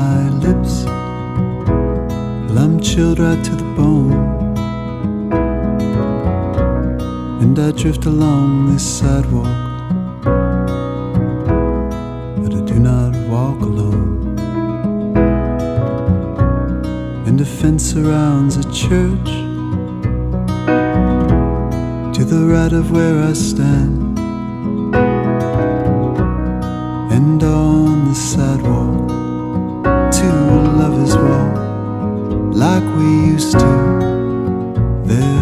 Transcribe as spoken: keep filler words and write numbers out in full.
my lips. Well, I'm chilled right to the bone, and I drift along this sidewalk, but I do not walk alone. And a fence surrounds a church to the right of where I stand. And on the sidewalk, two lovers walk like we used to. There